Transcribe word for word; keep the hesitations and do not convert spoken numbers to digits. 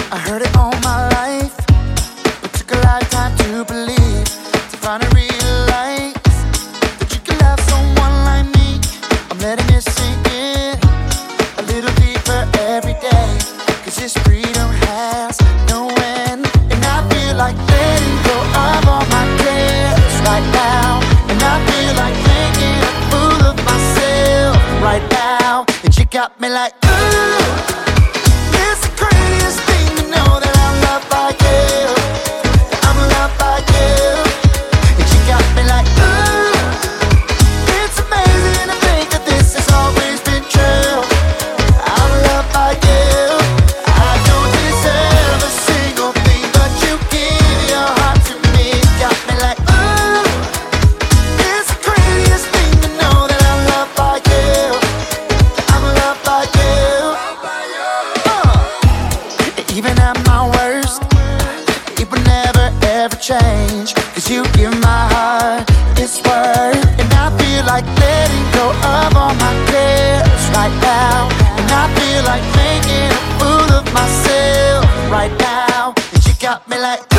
I heard it all my life, but took a lifetime to believe, to finally realize that you can love someone like me. I'm letting it sink in a little deeper every day, cause this freedom has no end. And I feel like letting go of all my cares right now. And I feel like making a fool of myself right now. And you got me like, ooh, it's the craziest thing to know that I'm loved by you, that I'm loved by you. And you got me like, ooh, it's amazing to think that this has always been true. I'm loved by you. I don't deserve a single thing, but you give your heart to me. Got me like, ooh, it's the craziest thing to know that I'm loved by you, that I'm loved by you. Uh. Even at my worst, it would never ever change, cause you give my heart its worth. And I feel like letting go of all my cares right now. And I feel like making a fool of myself right now. And you got me like,